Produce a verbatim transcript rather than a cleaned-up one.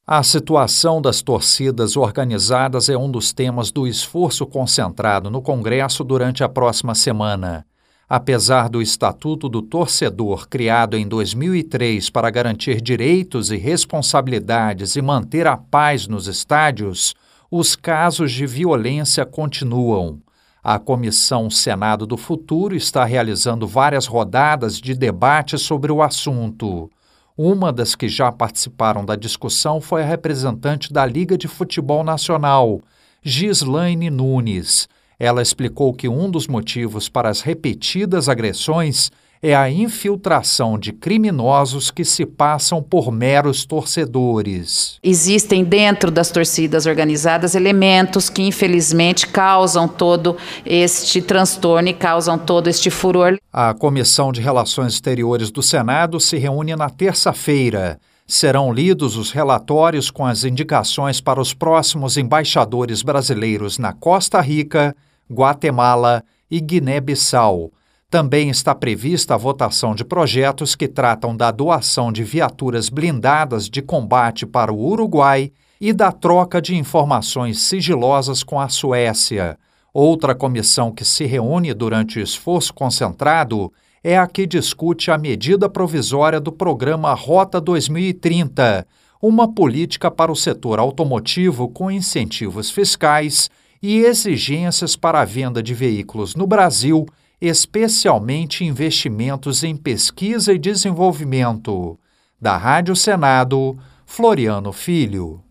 A situação das torcidas organizadas é um dos temas do esforço concentrado no Congresso durante a próxima semana. Apesar do Estatuto do Torcedor, criado em dois mil e três para garantir direitos e responsabilidades e manter a paz nos estádios, os casos de violência continuam. A Comissão Senado do Futuro está realizando várias rodadas de debate sobre o assunto. Uma das que já participaram da discussão foi a representante da Liga de Futebol Nacional, Gislaine Nunes. Ela explicou que um dos motivos para as repetidas agressões é a infiltração de criminosos que se passam por meros torcedores. Existem dentro das torcidas organizadas elementos que infelizmente causam todo este transtorno e causam todo este furor. A Comissão de Relações Exteriores do Senado se reúne na terça-feira. Serão lidos os relatórios com as indicações para os próximos embaixadores brasileiros na Costa Rica, Guatemala e Guiné-Bissau. Também está prevista a votação de projetos que tratam da doação de viaturas blindadas de combate para o Uruguai e da troca de informações sigilosas com a Suécia. Outra comissão que se reúne durante o esforço concentrado é a que discute a medida provisória do programa Rota dois mil e trinta, uma política para o setor automotivo com incentivos fiscais e exigências para a venda de veículos no Brasil, especialmente investimentos em pesquisa e desenvolvimento. Da Rádio Senado, Floriano Filho.